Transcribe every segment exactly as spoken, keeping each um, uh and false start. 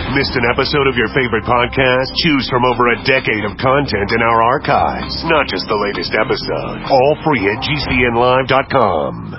Missed an episode of your favorite podcast? Choose from over a decade of content in our archives. Not just the latest episode. All free at G C N live dot com.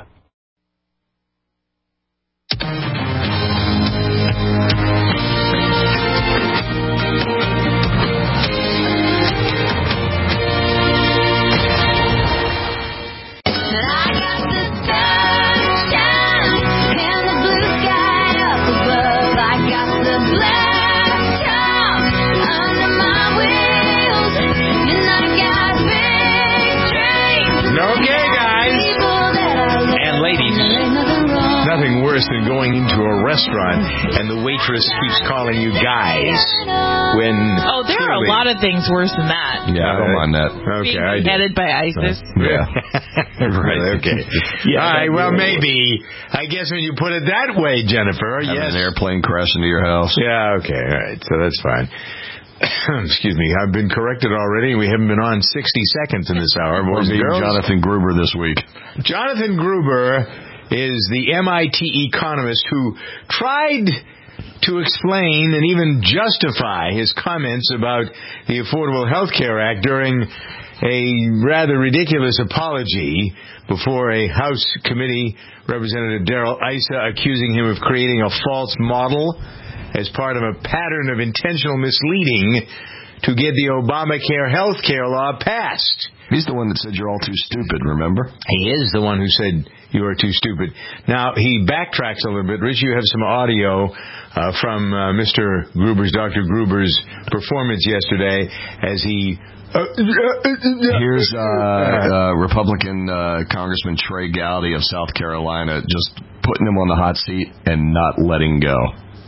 Nothing worse than going into a restaurant and the waitress keeps calling you guys when oh, there clearly... are a lot of things worse than that. Yeah, come on, that. Okay, being headed by ISIS. Yeah, right. Okay. Yeah, all right. Well, maybe. I guess when you put it that way, Jennifer. Having yes. an airplane crash into your house. Yeah. Okay. All right. So that's fine. Excuse me. I've been corrected already. We haven't been on sixty seconds in this hour. Boys and girls. Jonathan Gruber this week. Jonathan Gruber is the M I T economist who tried to explain and even justify his comments about the Affordable Health Care Act during a rather ridiculous apology before a House committee. Representative Darrell Issa accusing him of creating a false model as part of a pattern of intentional misleading to get the Obamacare health care law passed. He's the one that said you're all too stupid, remember? He is the one who said you are too stupid. Now, he backtracks a little bit. Rich, you have some audio uh, from uh, Mister Gruber's, Doctor Gruber's performance yesterday as he... Uh, Here's uh, uh, Republican uh, Congressman Trey Gowdy of South Carolina just putting him on the hot seat and not letting go.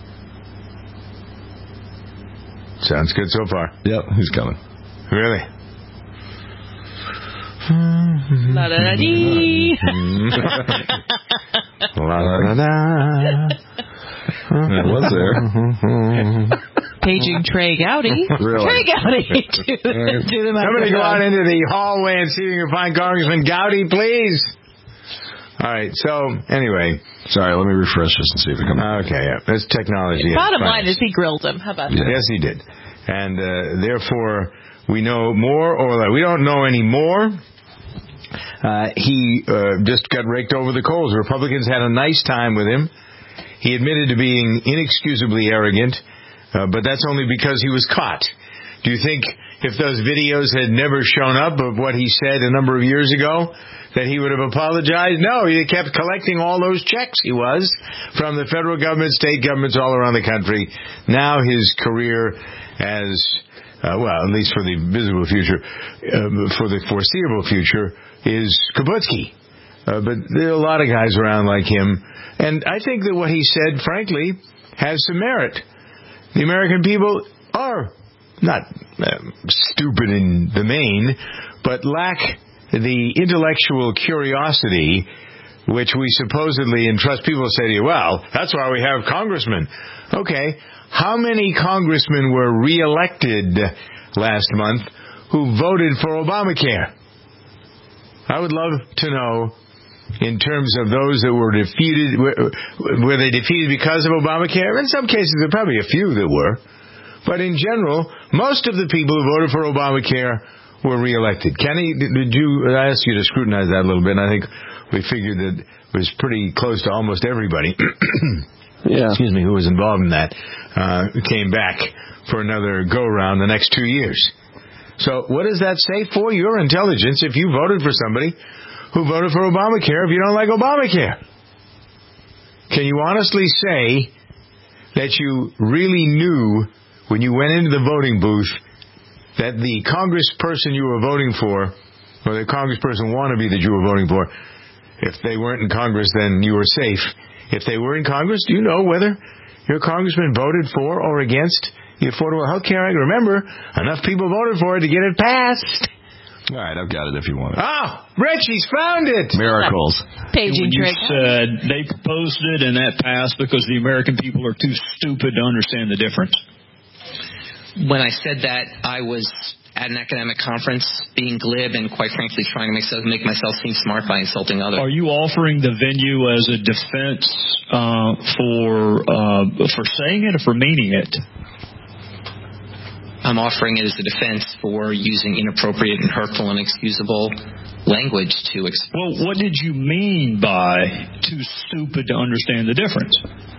Sounds good so far. Yep, who's coming? Really? La da da dee. La da da. It was there. Paging Trey Gowdy. Really? Trey Gowdy to, to the microphone. Somebody go out into the hallway and see if you can find Congressman Gowdy, please. All right. So anyway, sorry. Let me refresh this and see if it comes. Okay. Yeah. That's technology. Bottom line is he grilled him. How about that? Yes, he did. And uh, therefore, we know more or less. We don't know any more. Uh, he uh, just got raked over the coals. Republicans had a nice time with him. He admitted to being inexcusably arrogant, uh, but that's only because he was caught. Do you think if those videos had never shown up of what he said a number of years ago, that he would have apologized? No, he kept collecting all those checks he was from the federal government, state governments all around the country. Now his career as, uh, well, at least for the visible future, uh, for the foreseeable future, is Kaputsky. Uh, but there are a lot of guys around like him. And I think that what he said, frankly, has some merit. The American people are not uh, stupid in the main, but lack the intellectual curiosity which we supposedly entrust. People say to you, well, that's why we have congressmen. Okay, how many congressmen were reelected last month who voted for Obamacare? I would love to know, in terms of those that were defeated, were, were they defeated because of Obamacare? In some cases, there are probably a few that were. But in general, most of the people who voted for Obamacare were reelected. Kenny, did you, I asked you to scrutinize that a little bit, and I think we figured that it was pretty close to almost everybody, yeah. excuse me, who was involved in that, uh, came back for another go-around the next two years. So what does that say for your intelligence if you voted for somebody who voted for Obamacare if you don't like Obamacare? Can you honestly say that you really knew when you went into the voting booth that the congressperson you were voting for, or the congressperson wannabe that you were voting for, if they weren't in Congress, then you were safe. If they were in Congress, do you know whether your congressman voted for or against the Affordable Health Care Act? Remember, enough people voted for it to get it passed. All right, I've got it if you want it. Oh, Rich, he's found it. Miracles. Paging you trick. said they proposed it and that passed because the American people are too stupid to understand the difference. When I said that, I was at an academic conference, being glib and, quite frankly, trying to make, make myself seem smart by insulting others. Are you offering the venue as a defense uh, for uh, for saying it or for meaning it? I'm offering it as a defense for using inappropriate and hurtful and inexcusable language to express. Well, what did you mean by too stupid to understand the difference?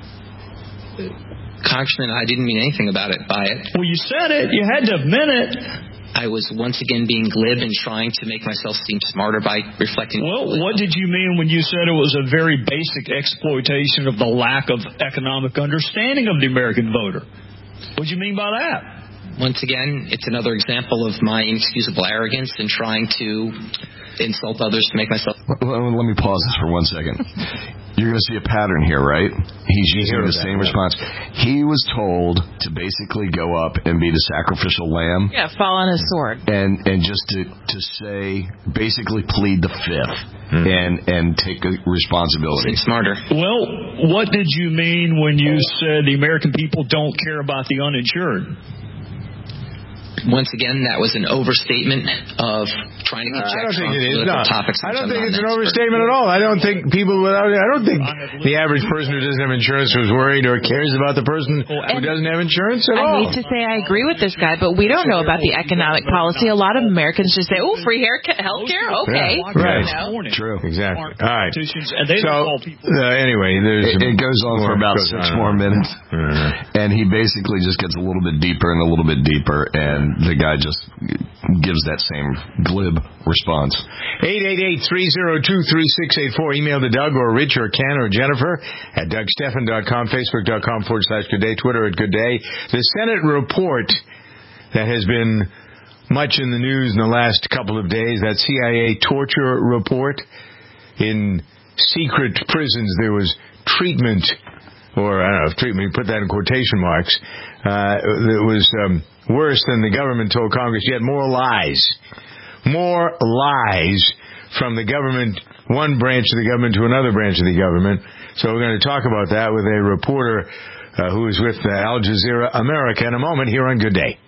Congressman, I didn't mean anything about it by it. Well, you said it. You had to admit it. I was once again being glib and trying to make myself seem smarter by reflecting. Well, what did you mean when you said it was a very basic exploitation of the lack of economic understanding of the American voter? What did you mean by that? Once again, it's another example of my inexcusable arrogance in trying to insult others to make myself... Let me pause this for one second. You're going to see a pattern here, right? He's using the same response. He was told to basically go up and be the sacrificial lamb. Yeah, fall on his sword. And and just to, to say, basically plead the fifth mm-hmm. and, and take responsibility. Think smarter. Well, what did you mean when you said the American people don't care about the uninsured? Once again, that was an overstatement of trying to No, conjecture I don't think on it is. political No. topics. I don't I'm think not it's an expert. overstatement at all. I don't think people without. I don't think the average person who doesn't have insurance was worried or cares about the person who doesn't have insurance at I all. hate to say I agree with this guy, but we don't know about the economic policy. A lot of Americans just say, "Oh, free hair, health care, okay." Yeah, right. You know? True. Exactly. All right. And they so uh, anyway, there's it, it goes on for about six more minutes, Mm-hmm. and he basically just gets a little bit deeper and a little bit deeper, and the guy just gives that same glib response. eight eight eight, three oh two, three six eight four. Email to Doug or Rich or Ken or Jennifer at doug stephan dot com, facebook.com forward slash good day, Twitter at good day. The Senate report that has been much in the news in the last couple of days, that C I A torture report. In secret prisons there was treatment, or I don't know if treatment, put that in quotation marks, uh, it was um, worse than the government told Congress, yet more lies. More lies from the government, one branch of the government to another branch of the government. So we're going to talk about that with a reporter uh, who is with uh, Al Jazeera America in a moment here on Good Day.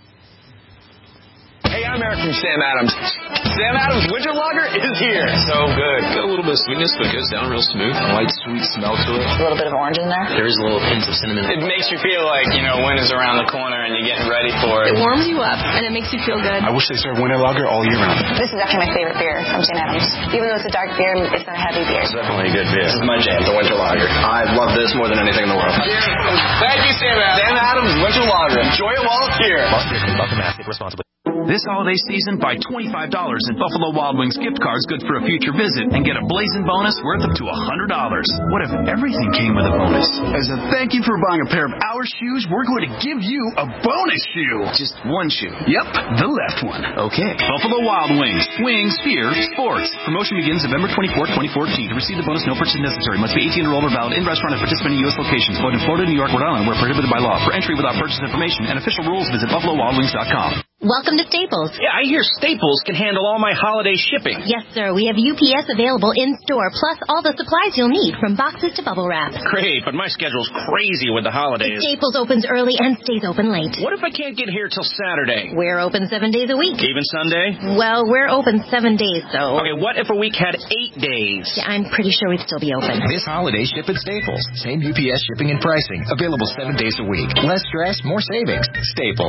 Hey, I'm Eric from Sam Adams. Sam Adams Winter Lager is here. So good. Got a little bit of sweetness, but goes down real smooth. A light, sweet smell to it. A little bit of orange in there. There is a little hint of cinnamon. It makes you feel like, you know, winter's around the corner and you're getting ready for it. It warms you up, and it makes you feel good. I wish they served Winter Lager all year round. This is actually my favorite beer from Sam Adams. Even though it's a dark beer, it's not a heavy beer. It's definitely a good beer. This is my jam, the Winter Lager. I love this more than anything in the world. Thank you, Sam Adams. Sam Adams Winter Lager. Enjoy it while it's here. Must drink from Buffalo Mass. Responsibly. This holiday season, buy twenty-five dollars in Buffalo Wild Wings gift cards good for a future visit and get a blazing bonus worth up to one hundred dollars. What if everything came with a bonus? As a thank you for buying a pair of our shoes, we're going to give you a bonus shoe. Just one shoe? Yep, the left one. Okay. Buffalo Wild Wings. Wings, fear, sports. Promotion begins November twenty-fourth, twenty fourteen. To receive the bonus, no purchase necessary. Must be eighteen or older, valid in restaurant and participating U S locations. Void in Florida, New York, Rhode Island, where prohibited by law. For entry without purchase information and official rules, visit buffalo wild wings dot com. Welcome to Staples. Yeah, I hear Staples can handle all my holiday shipping. Yes, sir. We have U P S available in-store, plus all the supplies you'll need, from boxes to bubble wrap. Great, but my schedule's crazy with the holidays. Staples opens early and stays open late. What if I can't get here till Saturday? We're open seven days a week. Even Sunday? Well, we're open seven days, though. Okay, what if a week had eight days? Yeah, I'm pretty sure we'd still be open. This holiday, ship at Staples. Same U P S shipping and pricing. Available seven days a week. Less stress, more savings. Staples.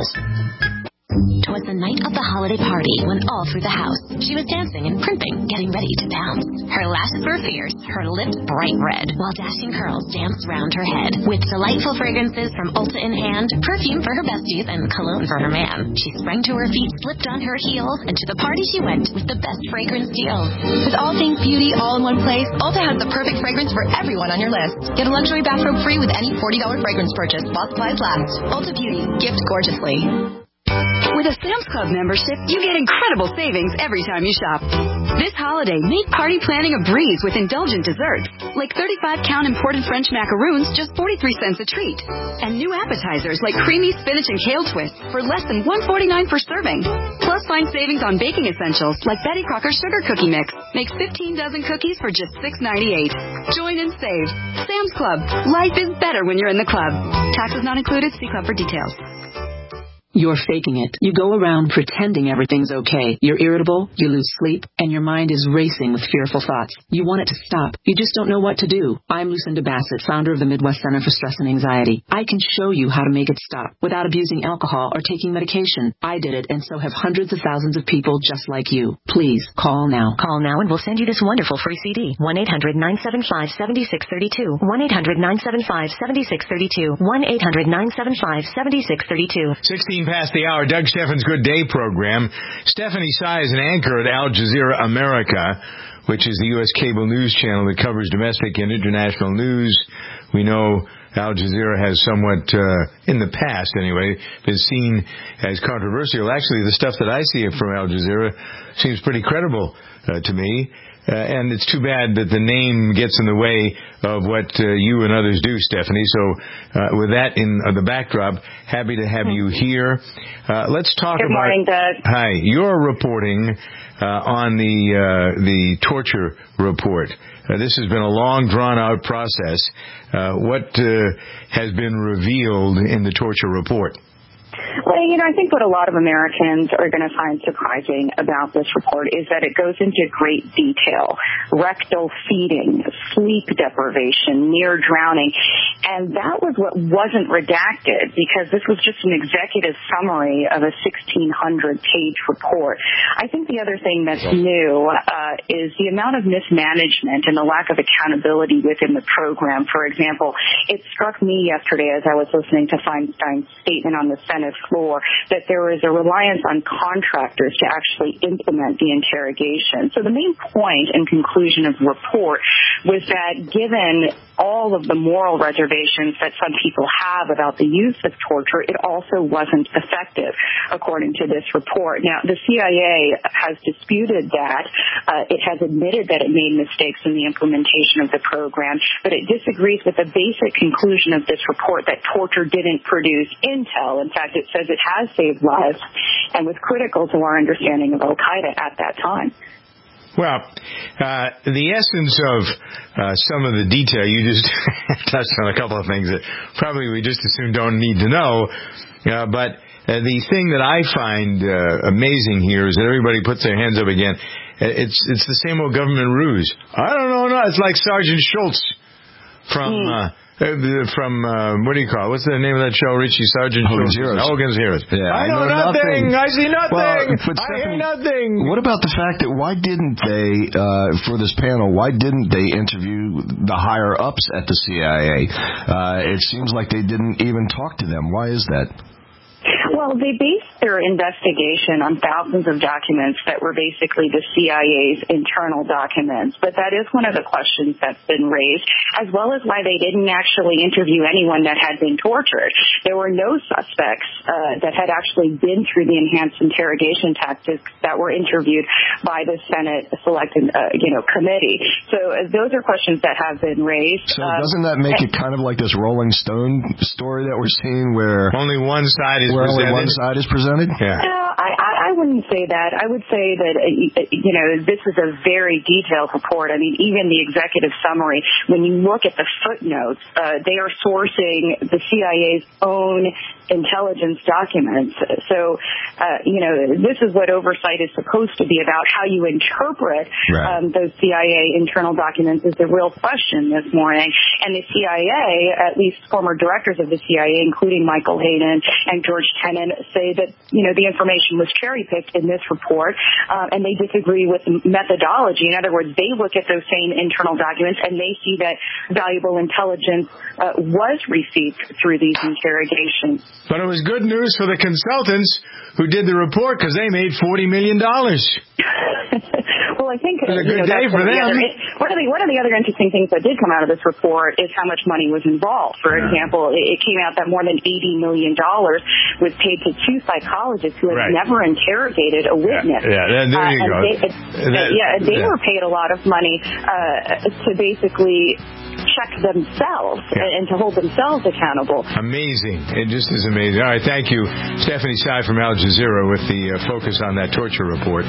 Twas the night of the holiday party when all through the house she was dancing and primping, getting ready to pounce. Her lashes were fierce, her lips bright red, while dashing curls danced round her head. With delightful fragrances from Ulta in hand, perfume for her besties, and cologne for her man, she sprang to her feet, slipped on her heels, and to the party she went with the best fragrance deals. With all things beauty all in one place, Ulta has the perfect fragrance for everyone on your list. Get a luxury bathrobe free with any forty dollars fragrance purchase while supplies last. Ulta Beauty. Gift gorgeously. With a Sam's Club membership, you get incredible savings every time you shop. This holiday, make party planning a breeze with indulgent desserts, like thirty-five count imported French macaroons, just forty-three cents a treat. And new appetizers like creamy spinach and kale twists for less than one forty-nine per serving. Plus, find savings on baking essentials like Betty Crocker Sugar Cookie Mix. Makes fifteen dozen cookies for just six ninety-eight. Join and save. Sam's Club. Life is better when you're in the club. Taxes not included. See club for details. You're faking it. You go around pretending everything's okay. You're irritable, you lose sleep, and your mind is racing with fearful thoughts. You want it to stop. You just don't know what to do. I'm Lucinda Bassett, founder of the Midwest Center for Stress and Anxiety. I can show you how to make it stop without abusing alcohol or taking medication. I did it, and so have hundreds of thousands of people just like you. Please, call now. Call now and we'll send you this wonderful free C D. one eight hundred nine seven five seven six three two. one eight hundred nine seven five seven six three two. one eight hundred nine seven five seven six three two. sixteen past the hour, Doug Steffens' Good Day program. Stephanie Sy is an anchor at Al Jazeera America, which is the U S cable news channel that covers domestic and international news. We know Al Jazeera has somewhat, uh, in the past anyway, been seen as controversial. Actually, the stuff that I see from Al Jazeera seems pretty credible uh, to me. Uh, and it's too bad that the name gets in the way of what uh, you and others do, Stephanie. So uh, with that in uh, the backdrop, happy to have you here. Uh, let's talk Good about... morning, Doug. Hi. You're reporting uh, on the uh, the torture report. Uh, this has been a long, drawn-out process. Uh, what uh, has been revealed in the torture report? Well, you know, I think what a lot of Americans are going to find surprising about this report is that it goes into great detail. Rectal feeding, sleep deprivation, near drowning. And that was what wasn't redacted because this was just an executive summary of a sixteen hundred page report. I think the other thing that's new uh, is the amount of mismanagement and the lack of accountability within the program. For example, it struck me yesterday as I was listening to Feinstein's statement on the Senate floor that there was a reliance on contractors to actually implement the interrogation. So the main point and conclusion of the report was that given all of the moral reservations that some people have about the use of torture, it also wasn't effective, according to this report. Now, the C I A has disputed that. Uh, it has admitted that it made mistakes in the implementation of the program, but it disagrees with the basic conclusion of this report that torture didn't produce intel. In fact, it says it has saved lives and was critical to our understanding of Al-Qaeda at that time. Well, uh, the essence of uh, some of the detail, you just touched on a couple of things that probably we just assume don't need to know, uh, but uh, the thing that I find uh, amazing here is that everybody puts their hands up again. It's it's the same old government ruse. I don't know, no, it's like Sergeant Schultz from... Mm. Uh, Uh, from, uh, what do you call it? What's the name of that show, Richie? Sergeant Hogan's Heroes. Hogan's Heroes. Yeah, I, I know, know nothing. nothing. I see nothing. Well, I hear nothing. What about the fact that why didn't they, uh, for this panel, why didn't they interview the higher-ups at the C I A? Uh, it seems like they didn't even talk to them. Why is that? Well, they based their investigation on thousands of documents that were basically the C I A's internal documents. But that is one of the questions that's been raised, as well as why they didn't actually interview anyone that had been tortured. There were no suspects uh, that had actually been through the enhanced interrogation tactics that were interviewed by the Senate Select uh, you know, Committee. So uh, those are questions that have been raised. So um, doesn't that make it kind of like this Rolling Stone story that we're seeing where... Only one side is where presented? Only one side is presented? Yeah. Uh, I, I wouldn't say that. I would say that, uh, you know, this is a very detailed report. I mean, even the executive summary, when you look at the footnotes, uh, they are sourcing the C I A's own intelligence documents. So, uh, you know, this is what oversight is supposed to be about. How you interpret right. um, those C I A internal documents is the real question this morning. And the C I A, at least former directors of the C I A, including Michael Hayden and George Tenon, say that, you know, the information was cherry-picked in this report, uh, and they disagree with the methodology. In other words, they look at those same internal documents and they see that valuable intelligence uh, was received through these interrogations. But it was good news for the consultants who did the report because they made forty million dollars. Well, I think it was a you good know, day for one them. Of the other, one, of the, one of the other interesting things that did come out of this report is how much money was involved. For yeah. example, it, it came out that more than eighty million dollars was paid to two psychologists who had right. never interrogated a witness. Yeah, yeah. there you uh, go. They, uh, that, yeah, they yeah. were paid a lot of money uh, to basically check themselves yeah. and to hold themselves accountable. Amazing. It just is amazing. All right, thank you. Stephanie Sy from Al Jazeera with the uh, focus on that torture report.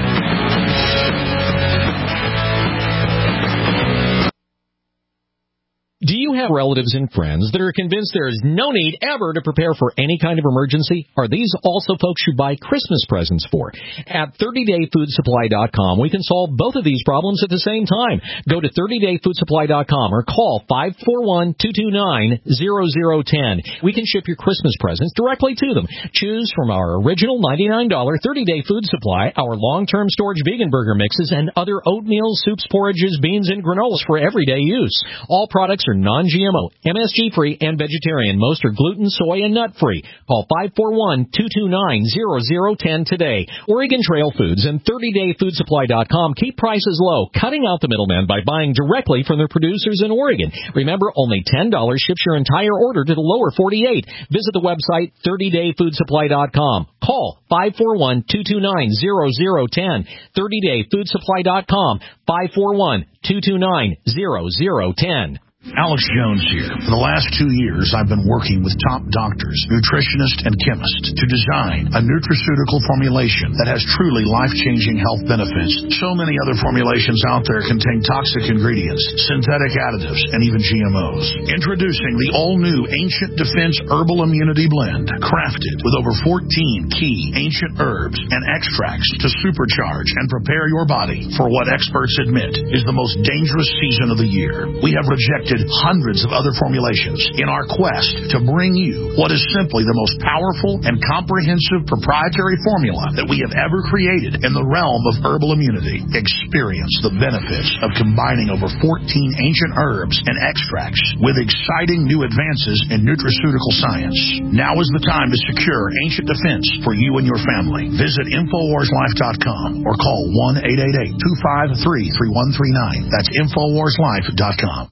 Do you you have relatives and friends that are convinced there is no need ever to prepare for any kind of emergency? Are these also folks you buy Christmas presents for? At thirty day food supply dot com, we can solve both of these problems at the same time. Go to thirty day food supply dot com or call five four one, two two nine, zero zero one zero. We can ship your Christmas presents directly to them. Choose from our original ninety-nine dollars thirty day food supply, our long-term storage vegan burger mixes, and other oatmeal, soups, porridges, beans, and granolas for everyday use. All products are non-G M O, M S G-free, and vegetarian. Most are gluten, soy, and nut-free. Call five four one, two two nine, zero zero one zero today. Oregon Trail Foods and thirty day food supply dot com keep prices low, cutting out the middleman by buying directly from their producers in Oregon. Remember, only ten dollars ships your entire order to the lower forty-eight. Visit the website thirty day food supply dot com. Call five four one, two two nine, zero zero one zero. thirty day food supply dot com. five four one, two two nine, zero zero one zero. Alex Jones here. For the last two years, I've been working with top doctors, nutritionists, and chemists to design a nutraceutical formulation that has truly life-changing health benefits. So many other formulations out there contain toxic ingredients, synthetic additives, and even G M Os. Introducing the all-new Ancient Defense Herbal Immunity Blend, crafted with over fourteen key ancient herbs and extracts to supercharge and prepare your body for what experts admit is the most dangerous season of the year. We have rejected hundreds of other formulations in our quest to bring you what is simply the most powerful and comprehensive proprietary formula that we have ever created in the realm of herbal immunity. Experience the benefits of combining over fourteen ancient herbs and extracts with exciting new advances in nutraceutical science. Now is the time to secure Ancient Defense for you and your family. Visit infowars life dot com or call one eight eight eight, two five three, three one three nine. That's infowars life dot com.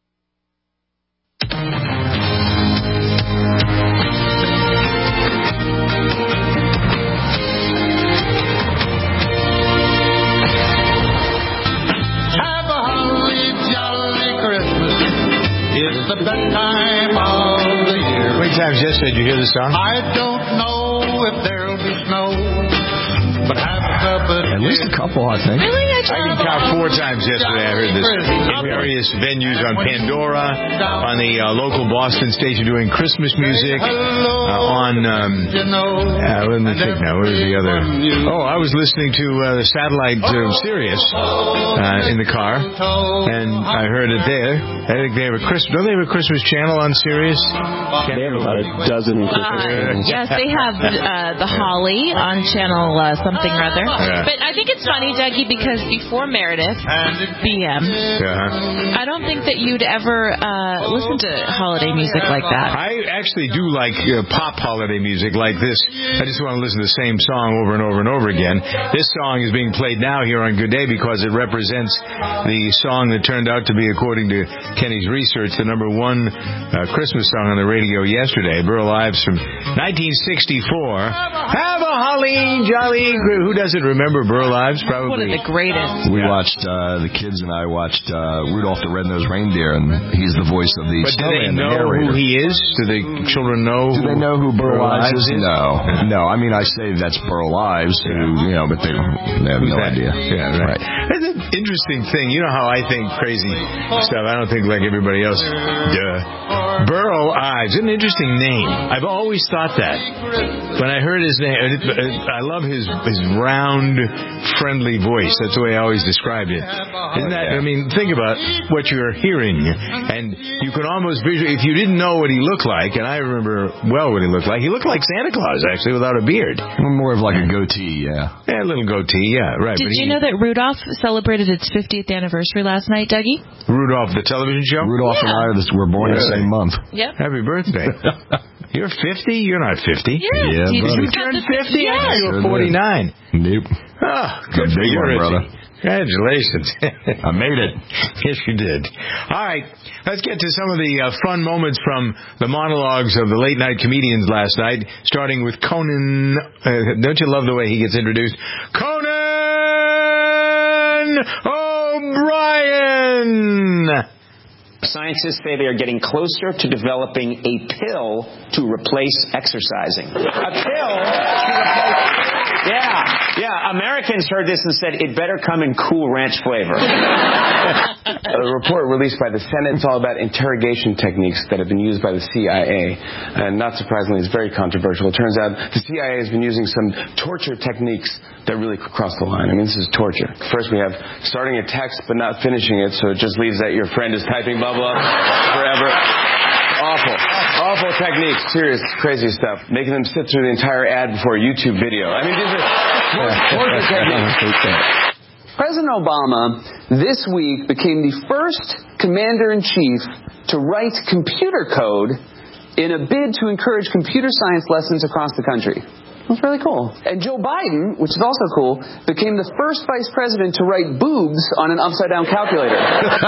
It's the best time of the year. How many times yesterday did you hear this song? I don't know if there'll be snow, but have a cup of At least a couple, I think. Really? I I can count four times yesterday I heard this in various venues on Pandora, on the uh, local Boston station doing Christmas music, uh, on, um, uh, let me think now, what was the other? Oh, I was listening to uh, the satellite uh, Sirius uh, in the car, and I heard it there. I think they have a Christmas, don't they have a Christmas channel on Sirius? They have about a dozen Christmas Uh, channels. yes, they have uh, the Holly on channel uh, something or other. Yeah. But I think it's funny, Dougie, because before Meredith, B M, Uh-huh. I don't think that you'd ever uh, listen to holiday music like that. I actually do like uh, pop holiday music like this. I just want to listen to the same song over and over and over again. This song is being played now here on Good Day because it represents the song that turned out to be, according to Kenny's research, the number one uh, Christmas song on the radio yesterday. Burl Ives from nineteen sixty-four. Have a holly jolly. Who doesn't remember Burl Ives? Probably one of the greatest. We watched, uh, the kids and I watched uh, Rudolph the Red-Nosed Reindeer, and he's the voice of the But do they snowman, the know narrator. who he is? Do the children know? Do who they know who Burl Ives is? is? No. No, I mean, I say that's Burl Ives, who, you know, but they, they have Who's no that? idea. Yeah, right. It's an interesting thing. You know how I think crazy stuff. I don't think like everybody else. Duh. Burl Ives. An interesting name. I've always thought that. When I heard his name, I love his his round, friendly voice. That's the way I always described it. Isn't that? I mean, think about what you're hearing, and you can almost visually, if you didn't know what he looked like, and I remember well what he looked like. He looked like Santa Claus, actually, without a beard. More of like a goatee, yeah. Yeah, a little goatee, yeah, right. Did but you he, know that Rudolph celebrated its fiftieth anniversary last night, Dougie? Rudolph, the television show? Rudolph Yeah. and I were born the same month. Yep. Happy birthday. You're fifty? You're not fifty. Yeah. Yeah, you, buddy. You turned fifty? Yes. I thought you were Sure forty-nine. Nope. Oh, good The for big you, one, Richie. brother. Congratulations. I made it. Yes, you did. All right. Let's get to some of the uh, fun moments from the monologues of the late-night comedians last night, starting with Conan. Uh, don't you love the way he gets introduced? Conan O'Brien! Scientists say they are getting closer to developing a pill to replace exercising. A pill to replace... Yeah, yeah. Americans heard this and said, it better come in Cool Ranch flavor. A report released by the Senate. It's all about interrogation techniques that have been used by the C I A. And not surprisingly, it's very controversial. It turns out the C I A has been using some torture techniques that really cross the line. I mean, this is torture. First, we have starting a text but not finishing it, so it just leaves that your friend is typing blah, blah, forever. Awful. Awful techniques. Serious, crazy stuff. Making them sit through the entire ad before a YouTube video. I mean, these are torture techniques. President Obama this week became the first commander-in-chief to write computer code in a bid to encourage computer science lessons across the country. That's really cool. And Joe Biden, which is also cool, became the first vice president to write boobs on an upside-down calculator.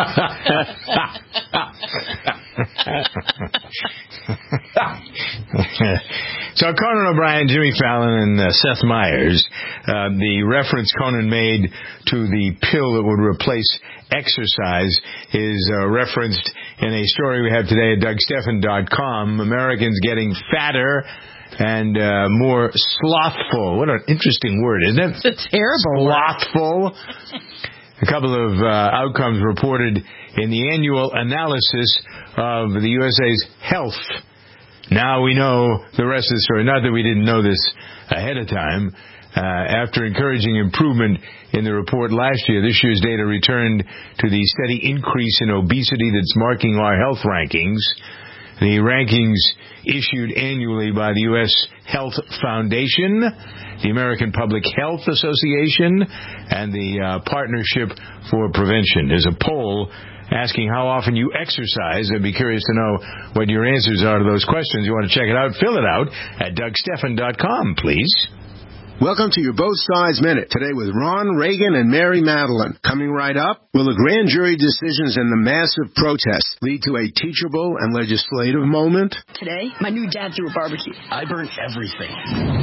So Conan O'Brien, Jimmy Fallon, and uh, Seth Meyers, uh, the reference Conan made to the pill that would replace exercise is uh, referenced in a story we have today at Doug Stephan dot com. Americans getting fatter and uh, more slothful. What an interesting word, isn't it? It's a terrible Slothful. A couple of uh, outcomes reported in the annual analysis of the U S A's health. Now we know the rest of the story. Not that we didn't know this ahead of time. Uh, after encouraging improvement in the report last year, this year's data returned to the steady increase in obesity that's marking our health rankings. The rankings issued annually by the U S Health Foundation, the American Public Health Association, and the uh, Partnership for Prevention. There's a poll asking how often you exercise. I'd be curious to know what your answers are to those questions. You want to check it out? Fill it out at Doug Stephan dot com, please. Welcome to your Both Sides Minute. Today with Ron Reagan and Mary Madeline. Coming right up, will the grand jury decisions and the massive protests lead to a teachable and legislative moment? Today, my new dad threw a barbecue. I burned everything.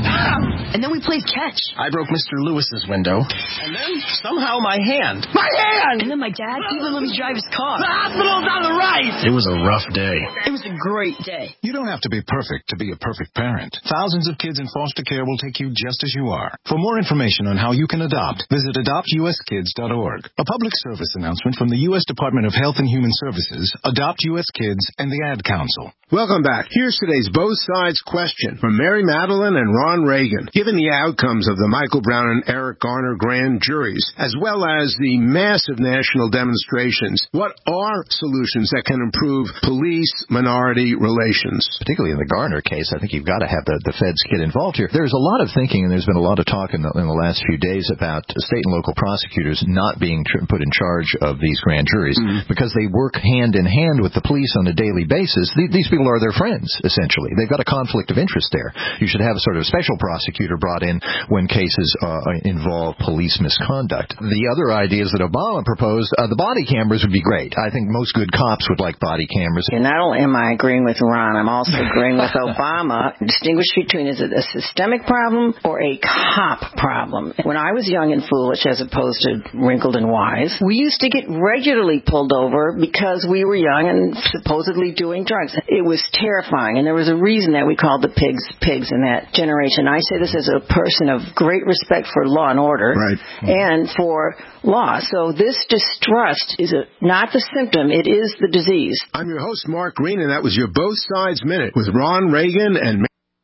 And then we played catch. I broke Mister Lewis's window. And then, somehow, my hand. My hand! And then my dad even let me drive his car. The hospital's on the right! It was a rough day. It was a great day. You don't have to be perfect to be a perfect parent. Thousands of kids in foster care will take you just as you are. For more information on how you can adopt, visit adopt u s kids dot org. A public service announcement from the U S Department of Health and Human Services, Adopt U S Kids, and the Ad Council. Welcome back. Here's today's Both Sides question from Mary Madeline and Ron Reagan. Given the outcomes of the Michael Brown and Eric Garner grand juries, as well as the massive national demonstrations, what are solutions that can improve police-minority relations? Particularly in the Garner case, I think you've got to have the, the feds get involved here. There's a lot of thinking, and there's been a lot of talk in the, in the last few days about state and local prosecutors not being tr- put in charge of these grand juries mm-hmm. because they work hand in hand with the police on a daily basis. Th- these people are their friends, essentially. They've got a conflict of interest there. You should have a sort of special prosecutor brought in when cases uh, involve police misconduct. The other ideas that Obama proposed, uh, the body cameras would be great. I think most good cops would like body cameras. And not only am I agreeing with Ron, I'm also agreeing with Obama. Distinguish between is it a systemic problem or a cop problem. When I was young and foolish as opposed to wrinkled and wise, we used to get regularly pulled over because we were young and supposedly doing drugs. It was terrifying, and there was a reason that we called the pigs pigs in that generation. I say this as a person of great respect for law and order right. and for law. So this distrust is a, not the symptom, it is the disease. I'm your host, Mark Green, and that was your Both Sides Minute with Ron Reagan and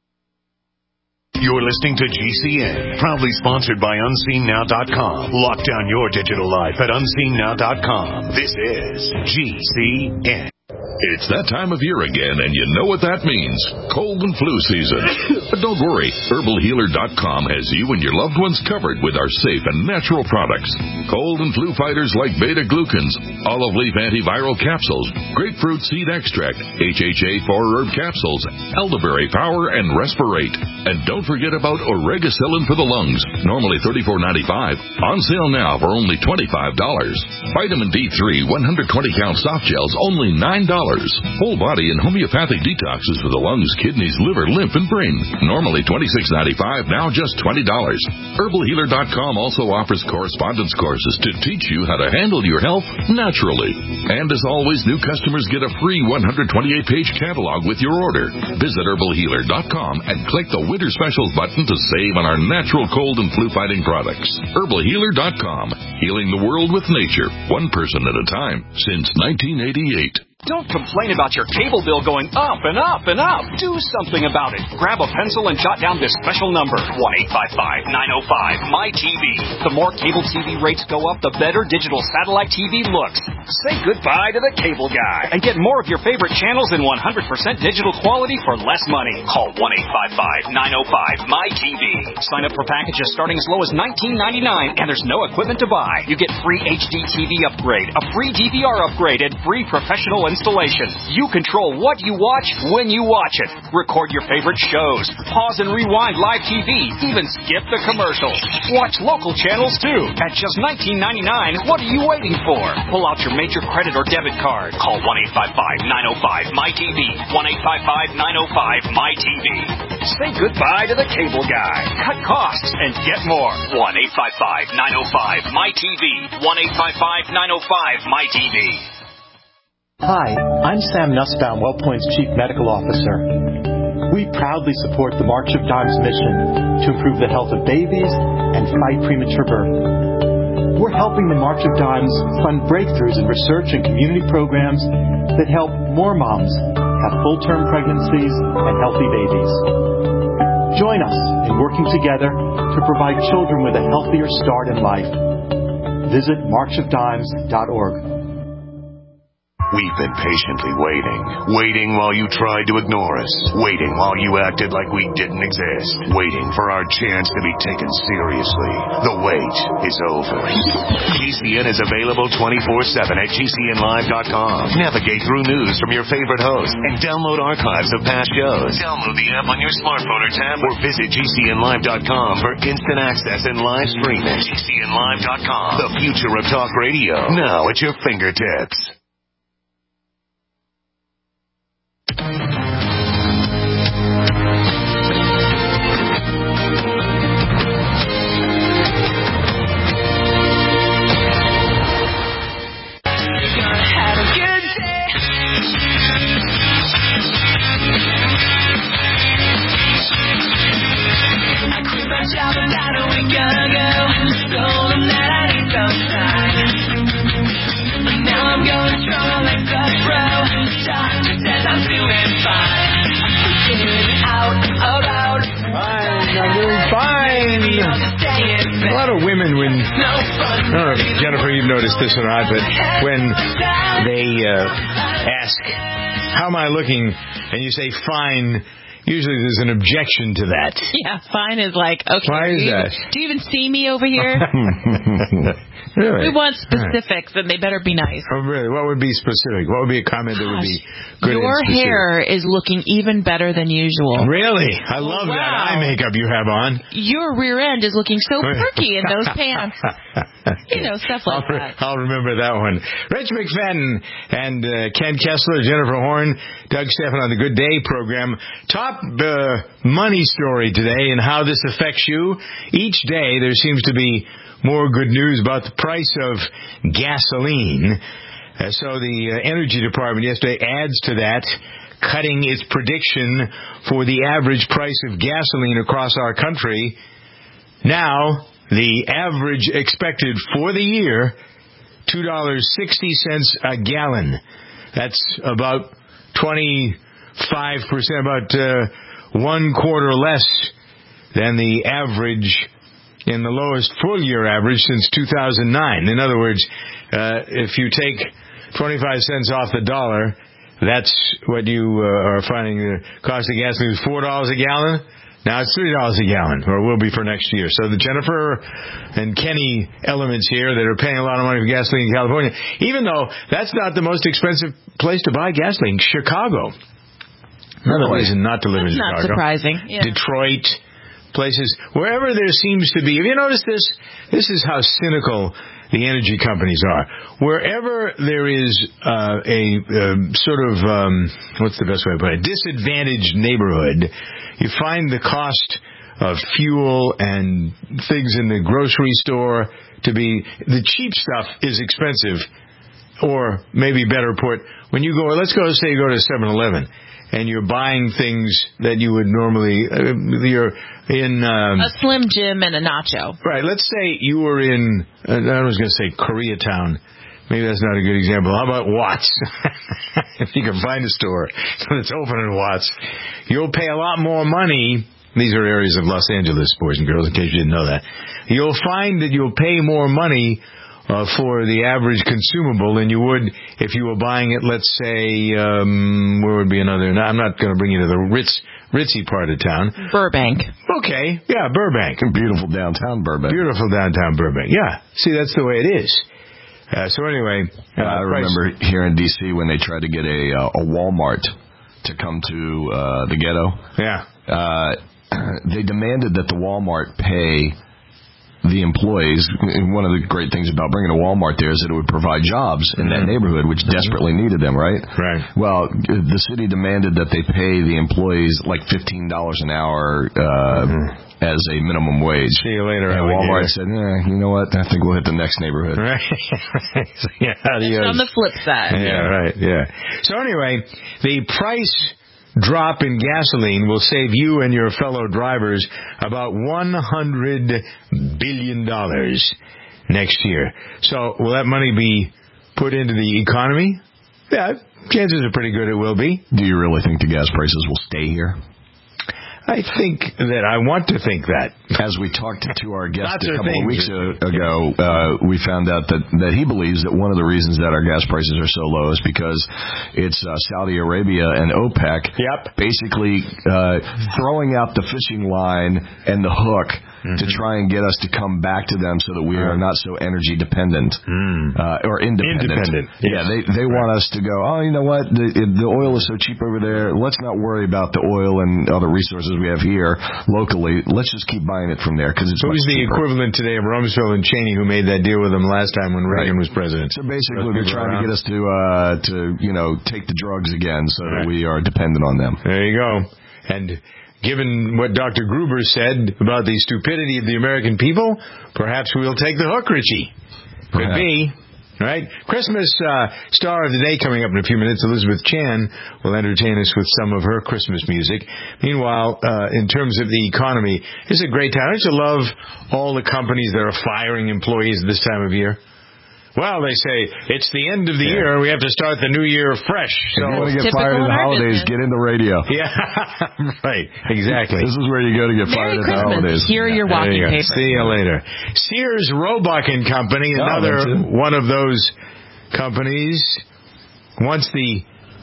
You're listening to G C N, proudly sponsored by unseen now dot com. Lock down your digital life at unseen now dot com. This is G C N. It's that time of year again, and you know what that means. Cold and flu season. But don't worry. herbal healer dot com has you and your loved ones covered with our safe and natural products. Cold and flu fighters like beta-glucans, olive leaf antiviral capsules, grapefruit seed extract, H H A four-herb capsules, elderberry power, and Respirate. And don't forget about Oregacillin for the lungs, normally thirty-four ninety-five, on sale now for only twenty-five dollars. Vitamin D three one hundred twenty count soft gels, only nine dollars. dollars. Whole body and homeopathic detoxes for the lungs, kidneys, liver, lymph, and brain. Normally twenty-six ninety-five, now just twenty dollars. Herbal Healer dot com also offers correspondence courses to teach you how to handle your health naturally. And as always, new customers get a free one hundred twenty-eight page catalog with your order. Visit Herbal Healer dot com and click the Winter Specials button to save on our natural cold and flu fighting products. Herbal Healer dot com, healing the world with nature, one person at a time, since nineteen eighty-eight. Don't complain about your cable bill going up and up and up. Do something about it. Grab a pencil and jot down this special number, one eight five five, nine oh five, M Y T V. The more cable T V rates go up, the better digital satellite T V looks. Say goodbye to the cable guy and get more of your favorite channels in one hundred percent digital quality for less money. Call one eight five five, nine oh five, M Y T V. Sign up for packages starting as low as nineteen ninety-nine, and there's no equipment to buy. You get free H D T V upgrade, a free D V R upgrade, and free professional installation. You control what you watch when you watch it. Record your favorite shows. Pause and rewind live T V. Even skip the commercials. Watch local channels too. At just nineteen ninety-nine, what are you waiting for? Pull out your major credit or debit card. Call one eight five five, nine oh five, M Y T V. one eight five five, nine oh five, M Y T V. Say goodbye to the cable guy. Cut costs and get more. one eight five five, nine oh five, M Y T V. one eight five five, nine oh five, M Y T V. Hi, I'm Sam Nussbaum, WellPoint's Chief Medical Officer. We proudly support the March of Dimes mission to improve the health of babies and fight premature birth. We're helping the March of Dimes fund breakthroughs in research and community programs that help more moms have full-term pregnancies and healthy babies. Join us in working together to provide children with a healthier start in life. Visit march of dimes dot org. We've been patiently waiting. Waiting while you tried to ignore us. Waiting while you acted like we didn't exist. Waiting for our chance to be taken seriously. The wait is over. G C N is available twenty-four seven at G C N live dot com. Navigate through news from your favorite hosts and download archives of past shows. Download the app on your smartphone or tablet or visit G C N live dot com for instant access and live streaming. G C N live dot com. The future of talk radio. Now at your fingertips. A lot of women, when, I don't know if Jennifer, you've noticed this or not, but when they uh, ask, how am I looking, and you say fine, usually there's an objection to that. Yeah, fine is like, okay. Why is do you, that? Do you even see me over here? Really? We want specifics, and they better be nice. Oh, really? What would be specific? What would be a comment that would be good Your and specific? hair is looking even better than usual. Really? I love wow. that eye makeup you have on. Your rear end is looking so perky in those pants. You know, stuff like I'll re- that. I'll remember that one. Rich McFadden and uh, Ken Kessler, Jennifer Horn, Doug Stephan on the Good Day program. Top uh, money story today and how this affects you. Each day there seems to be more good news about the price of gasoline. Uh, so the uh, Energy Department yesterday adds to that, cutting its prediction for the average price of gasoline across our country. Now, the average expected for the year, two dollars and sixty cents a gallon. That's about twenty-five percent, about uh, one quarter less than the average in the lowest full-year average since two thousand nine. In other words, uh, if you take twenty-five cents off the dollar, that's what you uh, are finding the cost of gasoline is four dollars a gallon. Now it's three dollars a gallon, or will be for next year. So the Jennifer and Kenny elements here that are paying a lot of money for gasoline in California, even though that's not the most expensive place to buy gasoline, Chicago. Another reason not to live that's in Chicago. Not surprising. Yeah. Detroit, places, wherever there seems to be. Have you noticed this? This is how cynical the energy companies are. Wherever there is uh, a uh, sort of, um, what's the best way to put it, disadvantaged neighborhood, you find the cost of fuel and things in the grocery store to be, the cheap stuff is expensive, or maybe better put, when you go, let's go, say you go to seven eleven, and you're buying things that you would normally, uh, you're in... Um, a Slim Jim and a nacho. Right. Let's say you were in, uh, I was going to say Koreatown. Maybe that's not a good example. How about Watts? If you can find a store that's open in Watts, you'll pay a lot more money. These are areas of Los Angeles, boys and girls, in case you didn't know that. You'll find that you'll pay more money Uh, for the average consumable than you would if you were buying it, let's say, um, where would be another, no, I'm not going to bring you to the Ritz, ritzy part of town. Burbank. Okay, yeah, Burbank. Beautiful downtown Burbank. Beautiful downtown Burbank, yeah. See, that's the way it is. Uh, so anyway. Uh, I remember here in D C when they tried to get a, uh, a Walmart to come to uh, the ghetto. Yeah. Uh, they demanded that the Walmart pay the employees. One of the great things about bringing a Walmart there is that it would provide jobs in that neighborhood, which desperately needed them, right? Right. Well, the city demanded that they pay the employees like fifteen dollars an hour uh, mm-hmm. as a minimum wage. See you later. And Walmart said, eh, you know what? I think we'll hit the next neighborhood. Right. Yeah, on the flip side. Yeah, right. Yeah. So anyway, the price drop in gasoline will save you and your fellow drivers about one hundred billion dollars next year. So will that money be put into the economy? Yeah, chances are pretty good it will be. Do you really think the gas prices will stay here? I think that I want to think that. As we talked to our guest Lots a couple of of weeks ago, uh, we found out that, that he believes that one of the reasons that our gas prices are so low is because it's uh, Saudi Arabia and OPEC yep. basically uh, throwing out the fishing line and the hook mm-hmm. to try and get us to come back to them so that we are not so energy dependent mm. uh, or independent. Independent. Yes. Yeah, they they right. want us to go, oh, you know what, the, the oil is so cheap over there. Let's not worry about the oil and other resources we have here locally. Let's just keep buying it from there because it's Who's much the cheaper. equivalent today of Rumsfeld and Cheney, who made that deal with them last time when Reagan right. was president? So basically, they're trying around. to get us to uh, to you know take the drugs again, so right. that we are dependent on them. There you go. And given what Doctor Gruber said about the stupidity of the American people, perhaps we'll take the hook, Richie. Could perhaps. be. Right? Christmas uh, star of the day coming up in a few minutes. Elizabeth Chan will entertain us with some of her Christmas music. Meanwhile, uh, in terms of the economy, it's a great time. Don't you love all the companies that are firing employees this time of year? Well, they say it's the end of the yeah. year. We have to start the new year fresh. So if you want to get fired in the holidays, business. Get in the radio. Yeah, right. Exactly. This is where you go to get Merry fired Christmas. in the holidays. Here are your yeah. walking you papers. See you later. Sears Roebuck and Company, another oh, one of those companies. Once the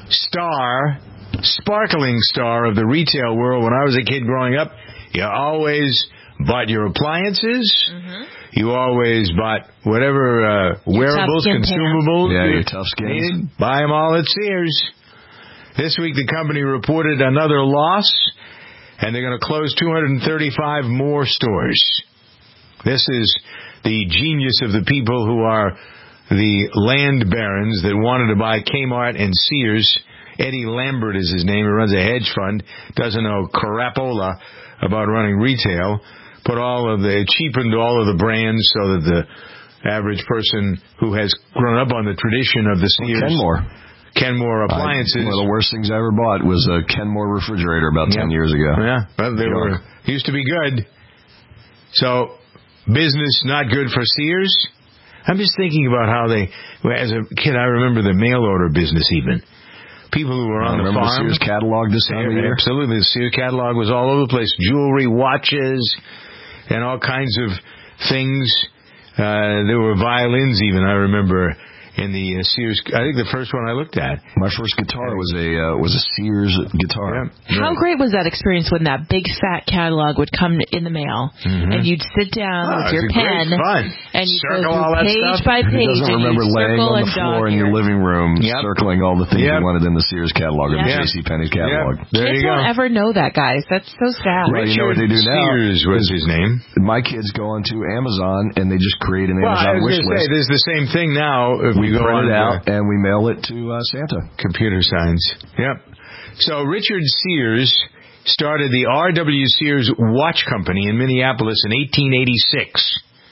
star, sparkling star of the retail world. When I was a kid growing up, you always bought your appliances. Mm-hmm. You always bought whatever uh, wearables, consumables. Yeah, your tough skins. Buy them all at Sears. This week, the company reported another loss, and they're going to close two hundred thirty-five more stores. This is the genius of the people who are the land barons that wanted to buy Kmart and Sears. Eddie Lambert is his name. He runs a hedge fund. Doesn't know crapola about running retail. Put all of the, cheapened all of the brands so that the average person who has grown up on the tradition of the Sears. Kenmore. Kenmore appliances. I, one of the worst things I ever bought was a Kenmore refrigerator about yeah. ten years ago. Yeah, but they were, used to be good. So, business not good for Sears. I'm just thinking about how they, as a kid, I remember the mail order business even. People who were on the farm. Remember the Sears catalog this time of year? Absolutely. The Sears catalog was all over the place. Jewelry, watches, and all kinds of things. Uh, there were violins even, I remember, in the uh, Sears. I think the first one I looked at. My first guitar was a uh, was a Sears guitar. Yeah. How great was that experience when that big fat catalog would come in the mail, mm-hmm. and you'd sit down oh, with your pen and you'd circle go all that page stuff. by page. Who doesn't and remember laying on the floor in your living room, yep. circling all the things yep. you wanted in the Sears catalog or yep. the JCPenney catalog? Yep. There Kids you go. don't ever know that, guys. That's so sad. Well, you know what they do now? Sears was his name. My kids go onto Amazon and they just create an well, Amazon I was wish gonna list. Say, there's the same thing now. If we we go print on it out and we mail it to uh, Santa. Computer science. Yep. So Richard Sears started the R W Sears Watch Company in Minneapolis in eighteen eighty-six.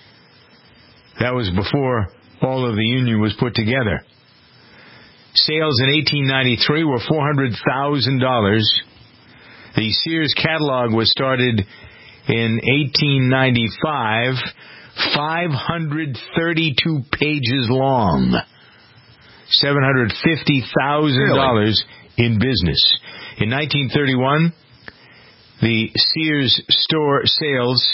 That was before all of the union was put together. Sales in eighteen ninety-three were four hundred thousand dollars. The Sears catalog was started in eighteen ninety-five, five hundred thirty-two pages long, seven hundred fifty thousand dollars really? in business. In nineteen thirty-one, the Sears store sales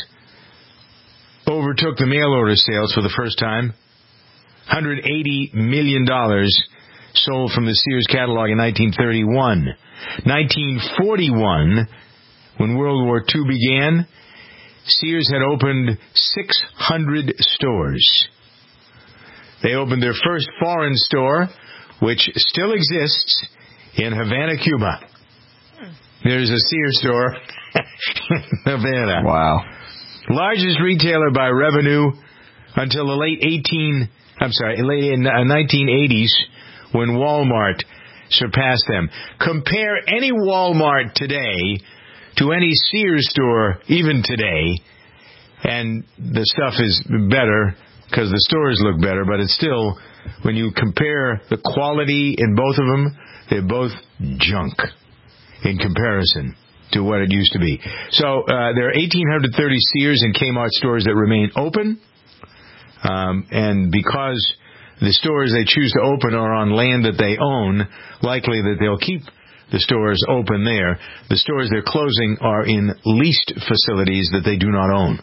overtook the mail order sales for the first time. one hundred eighty million dollars sold from the Sears catalog in nineteen thirty-one. nineteen forty-one, when World War Two began, Sears had opened six hundred stores. They opened their first foreign store, which still exists, in Havana, Cuba. There's a Sears store in Havana. Wow. Largest retailer by revenue until the late eighteen, I'm sorry, late in uh, nineteen eighties, when Walmart surpassed them. Compare any Walmart today to any Sears store, even today, and the stuff is better because the stores look better, but it's still, when you compare the quality in both of them, they're both junk in comparison to what it used to be. So uh, there are one thousand eight hundred thirty Sears and Kmart stores that remain open, um, and because the stores they choose to open are on land that they own, likely that they'll keep the stores open there. The stores they're closing are in leased facilities that they do not own.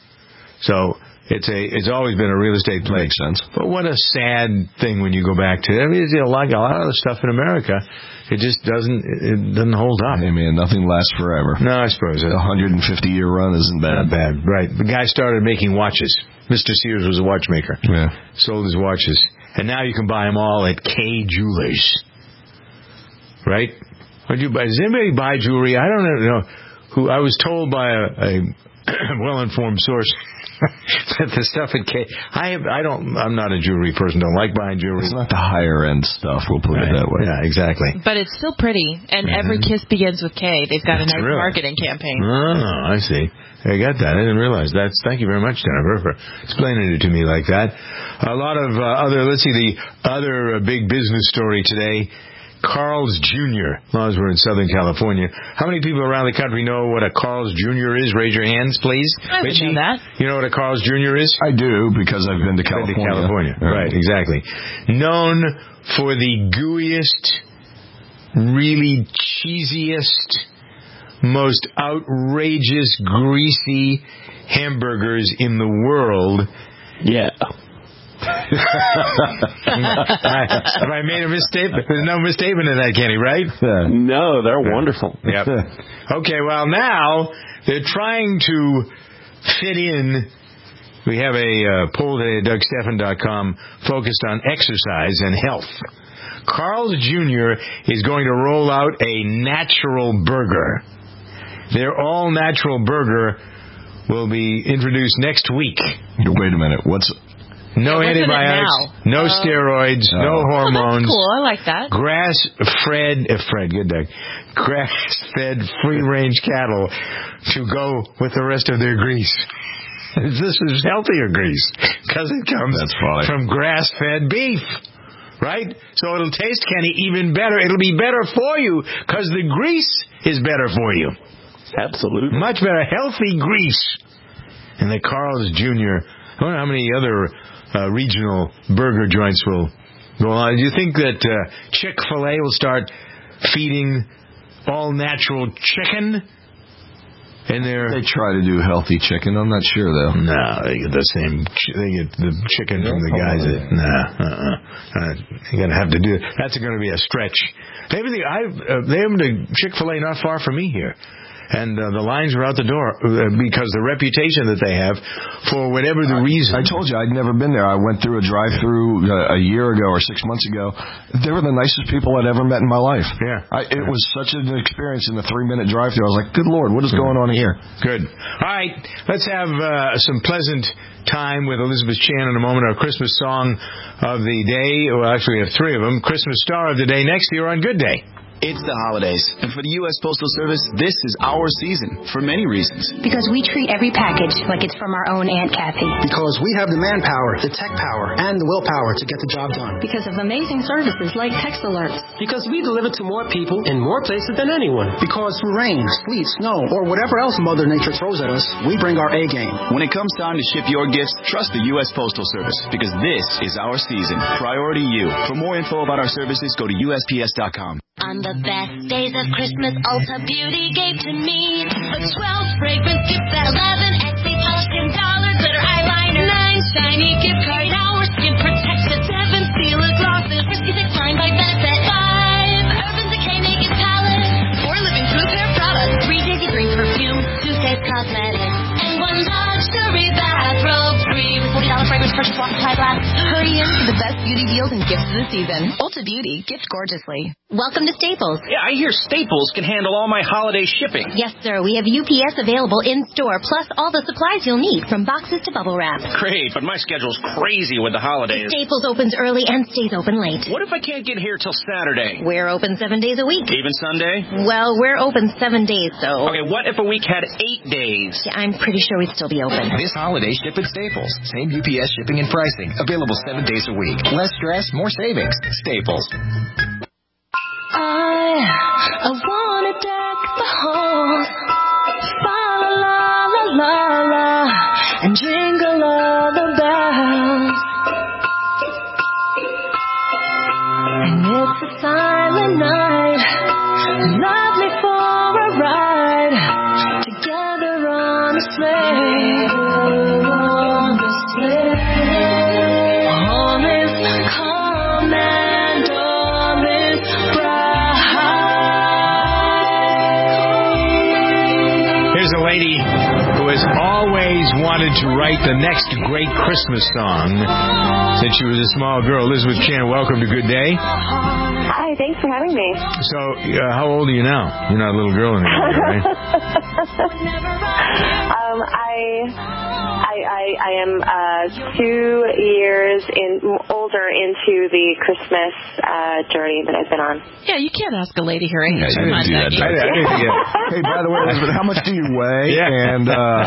So it's a it's always been a real estate play. Makes sense. But what a sad thing when you go back to. I mean, you know, like a lot of the stuff in America, it just doesn't it doesn't hold up. Hey man, nothing lasts forever. No, I suppose a one hundred fifty year run isn't bad. Not bad, right? The guy started making watches. Mister Sears was a watchmaker. Yeah, sold his watches, and now you can buy them all at Kay Jewelers. Right? Would you buy? Does anybody buy jewelry? I don't know. Who I was told by a, a well-informed source that the stuff at K. I have. I don't. I'm not a jewelry person. Don't like buying jewelry. It's not the higher end stuff. We'll put right. it that way. Yeah, exactly. But it's still pretty, and mm-hmm. every kiss begins with K. They've got That's a nice really. marketing campaign. Oh, I see. I got that. I didn't realize that. Thank you very much, Jennifer, for explaining it to me like that. A lot of uh, other. Let's see the other uh, big business story today. Carl's Junior As long as we're in Southern California. How many people around the country know what a Carl's Junior is? Raise your hands, please. I would know that. You know what a Carl's Junior is? I do, because I've been to California. Been to California. Right, exactly. Known for the gooeyest, really cheesiest, most outrageous, greasy hamburgers in the world. Yeah. Have I made a misstatement? There's no misstatement in that, Kenny, right? No, they're wonderful. Yep. Okay, well, now they're trying to fit in. We have a uh, poll today at Doug Stephan dot com focused on exercise and health. Carl's Junior is going to roll out a natural burger. Their all-natural burger will be introduced next week. Wait a minute. What's... No yeah, antibiotics, no uh, steroids, oh. no hormones. Oh, that's cool. I like that. Grass-fed, uh, Fred, good Doug. Grass-fed, free-range cattle to go with the rest of their grease. This is healthier grease because it comes from grass-fed beef, right? So it'll taste, Kenny, even better. It'll be better for you because the grease is better for you. Absolutely. Much better, healthy grease. And the Carl's Junior I wonder how many other uh, regional burger joints will go on. Do you think that uh, Chick-fil-A will start feeding all-natural chicken and they're they try to do healthy chicken. I'm not sure though. No, they get the same. They get the chicken from the guys that. Nah, uh-uh. uh, you're gonna have to do it. That's going to be a stretch. They have the I. Uh, they have the Chick-fil-A not far from me here. And uh, the lines are out the door uh, because the reputation that they have for whatever the reason. I told you I'd never been there. I went through a drive-through uh, a year ago or six months ago. They were the nicest people I'd ever met in my life. Yeah, I, it was such an experience in the three-minute drive-through. I was like, "Good Lord, what is going on here?" Good. All right, let's have uh, some pleasant time with Elizabeth Chan in a moment. Our Christmas song of the day. Well, actually, we have three of them. Christmas star of the day next here on Good Day. It's the holidays, and for the U S Postal Service, this is our season, for many reasons. Because we treat every package like it's from our own Aunt Kathy. Because we have the manpower, the tech power, and the willpower to get the job done. Because of amazing services like text alerts. Because we deliver to more people in more places than anyone. Because through rain, sleet, snow, or whatever else Mother Nature throws at us, we bring our A game. When it comes time to ship your gifts, trust the U S Postal Service, because this is our season. Priority you. For more info about our services, go to U S P S dot com. On the best days of Christmas, Ulta Beauty gave to me the twelve fragrance gifts at eleven Etsy, polish ten dollar glitter eyeliner, nine shiny gift card hours, skin protect at seven seal glosses, risky six line by Benefit, five Urban Decay makeup palette, four living proof hair products, three Daisy Green perfume, two Face Cosmetics, and one luxury bathrobe free with forty dollar fragrance purchase walk supply glass. Hurry in for the best beauty deals and gifts of the season. Ulta Beauty, gift gorgeously. Welcome to Staples. Yeah, I hear Staples can handle all my holiday shipping. Yes, sir. We have U P S available in-store, plus all the supplies you'll need, from boxes to bubble wrap. Great, but my schedule's crazy with the holidays. Staples opens early and stays open late. What if I can't get here till Saturday? We're open seven days a week. Even Sunday? Well, we're open seven days, though. Okay, what if a week had eight days? Yeah, I'm pretty sure we'd still be open. This holiday, ship at Staples. Same U P S shipping and pricing. Available seven days a week. Less stress, more savings. Staples. I, I wanna deck the halls, fa la la la la, and jingle all the bells. And it's a silent night, lovely for a ride, together on a sleigh, on a sleigh. All is calm and all is Here's a lady who has always wanted to write the next great Christmas song since she was a small girl. Elizabeth Chan, welcome to Good Day. Hi, thanks for having me. So, uh, how old are you now? You're not a little girl anymore, right? um, I... I, I, I am uh, two years in older into the Christmas uh, journey that I've been on. Yeah, you can't ask a lady her age. Yeah, I didn't do that. I, I didn't do that. Hey, by the way, Elizabeth, how much do you weigh? Yeah. And uh...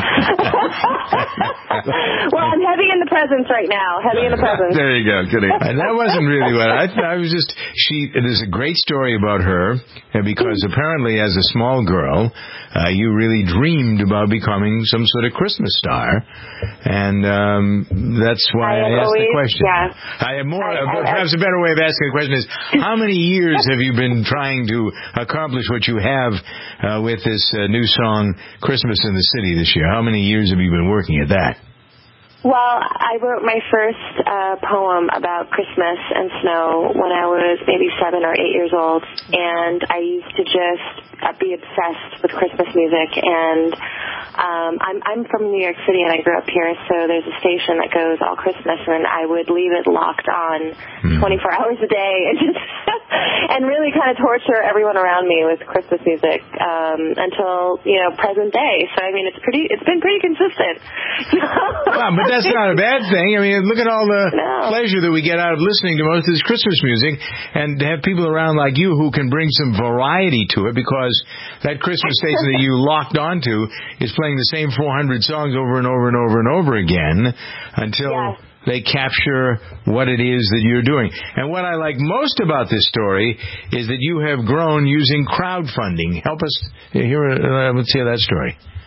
well, I'm heavy in the presents right now. Heavy in the presents. There you go. Good. And that wasn't really what I. I was just. She. There's a great story about her, and because apparently, as a small girl, uh, you really dreamed about becoming some sort of Christmas star. And um, that's why I, I asked always, the question. Yeah. I have more. I, uh, I, perhaps a better way of asking the question is: how many years have you been trying to accomplish what you have uh, with this uh, new song, "Christmas in the City" this year? How many years have you been working at that? Well, I wrote my first uh, poem about Christmas and snow when I was maybe seven or eight years old, and I used to just uh, be obsessed with Christmas music. And um, I'm, I'm from New York City, and I grew up here, so there's a station that goes all Christmas, and I would leave it locked on mm. twenty-four hours a day, and just and really kind of torture everyone around me with Christmas music um, until you know present day. So I mean, it's pretty, it's been pretty consistent. Well, but that's not a bad thing. I mean, look at all the no. pleasure that we get out of listening to most of this Christmas music, and to have people around like you who can bring some variety to it, because that Christmas station that you locked onto is playing the same four hundred songs over and over and over and over again until yes. they capture what it is that you're doing. And what I like most about this story is that you have grown using crowdfunding. Help us hear. Uh, let's hear that story.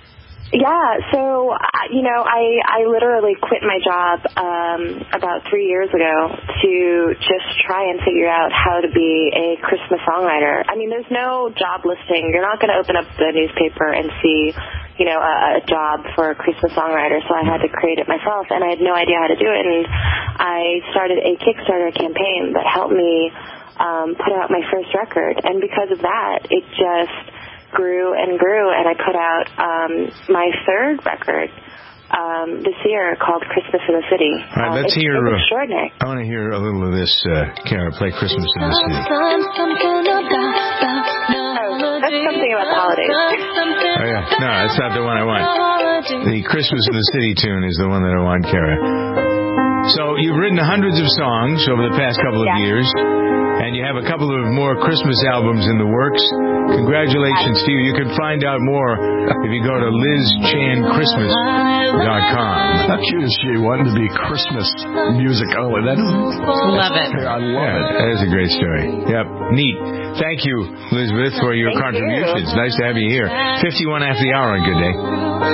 Yeah, so, you know, I, I literally quit my job um, about three years ago to just try and figure out how to be a Christmas songwriter. I mean, there's no job listing. You're not going to open up the newspaper and see, you know, a, a job for a Christmas songwriter, so I had to create it myself, and I had no idea how to do it, and I started a Kickstarter campaign that helped me um, put out my first record, and because of that, it just grew and grew, and I put out um, my third record um, this year called Christmas in the City. All right, um, let's it's, hear. It's uh, extraordinary. I want to hear a little of this, uh, Kara, play Christmas in the City. Oh, that's something about the holidays. Oh, yeah. No, that's not the one I want. The Christmas in the City tune is the one that I want, Kara. So you've written hundreds of songs over the past couple of yeah. years, and you have a couple of more Christmas albums in the works. Congratulations to you. You can find out more if you go to liz chan christmas dot com. How cute is she wanting to be Christmas music? Oh, that's... Love it. I love yeah, it. That is a great story. Yep. Neat. Thank you, Elizabeth, for your Thank contributions. You. Nice to have you here. fifty-one after the hour on Good Day.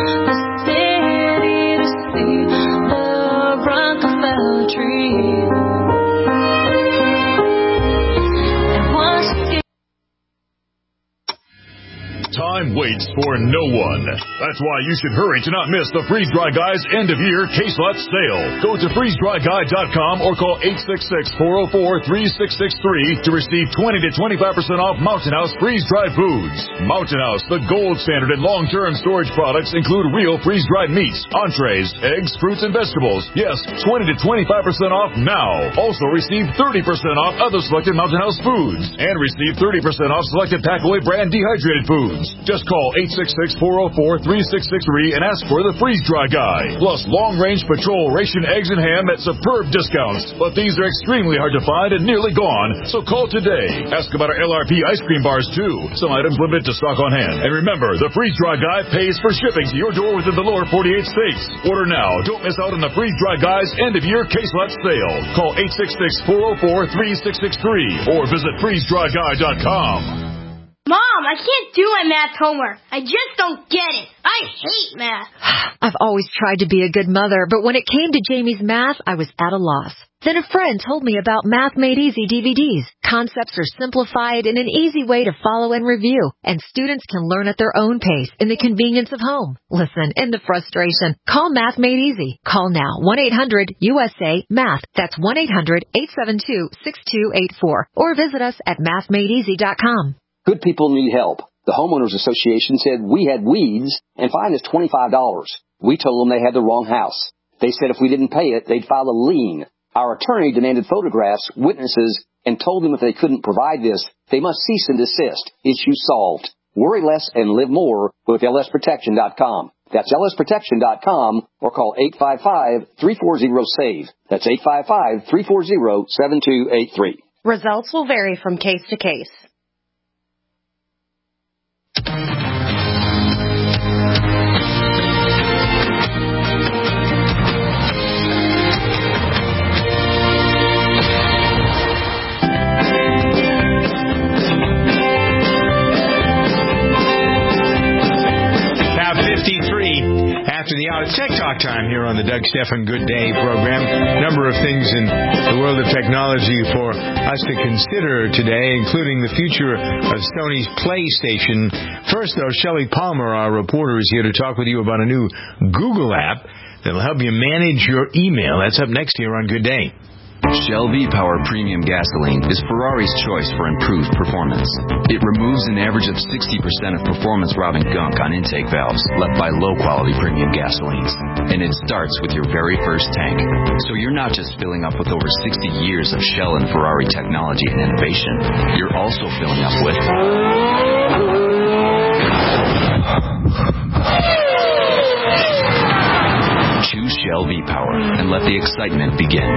Time waits for no one. That's why you should hurry to not miss the Freeze Dry Guy's end-of-year case lot sale. Go to freeze dry guy dot com or call eight six six, four oh four, three six six three to receive twenty to twenty-five percent off Mountain House freeze-dried foods. Mountain House, the gold standard in long-term storage products, include real freeze-dried meats, entrees, eggs, fruits, and vegetables. Yes, twenty to twenty-five percent off now. Also receive thirty percent off other selected Mountain House foods. And receive thirty percent off selected Packaway brand dehydrated foods. Just call eight six six, four oh four, three six six three and ask for the Freeze Dry Guy. Plus long-range patrol ration eggs and ham at superb discounts. But these are extremely hard to find and nearly gone, so call today. Ask about our L R P ice cream bars, too. Some items limited to stock on hand. And remember, the Freeze Dry Guy pays for shipping to your door within the lower forty-eight states. Order now. Don't miss out on the Freeze Dry Guy's end-of-year case lot sale. Call eight six six, four oh four, three six six three or visit freeze dry guy dot com. Mom, I can't do my math homework. I just don't get it. I hate math. I've always tried to be a good mother, but when it came to Jamie's math, I was at a loss. Then a friend told me about Math Made Easy D V Ds. Concepts are simplified in an easy way to follow and review, and students can learn at their own pace in the convenience of home. Listen, in the frustration, call Math Made Easy. Call now, one eight hundred U S A MATH. That's one eight hundred, eight seven two, six two eight four. Or visit us at math made easy dot com. Good people need help. The Homeowners Association said we had weeds and fined us twenty-five dollars. We told them they had the wrong house. They said if we didn't pay it, they'd file a lien. Our attorney demanded photographs, witnesses, and told them if they couldn't provide this, they must cease and desist. Issue solved. Worry less and live more with L S protection dot com. That's L S protection dot com or call eight five five, three four zero, SAVE. That's eight five five, three four zero, seven two eight three. Results will vary from case to case. After the hour, Tech Talk time here on the Doug Stephan Good Day program. A number of things in the world of technology for us to consider today, including the future of Sony's PlayStation. First, though, Shelley Palmer, our reporter, is here to talk with you about a new Google app that'll help you manage your email. That's up next here on Good Day. Shell V-Power Premium Gasoline is Ferrari's choice for improved performance. It removes an average of sixty percent of performance-robbing gunk on intake valves left by low-quality premium gasolines. And it starts with your very first tank. So you're not just filling up with over sixty years of Shell and Ferrari technology and innovation. You're also filling up with... Choose Shell V-Power and let the excitement begin.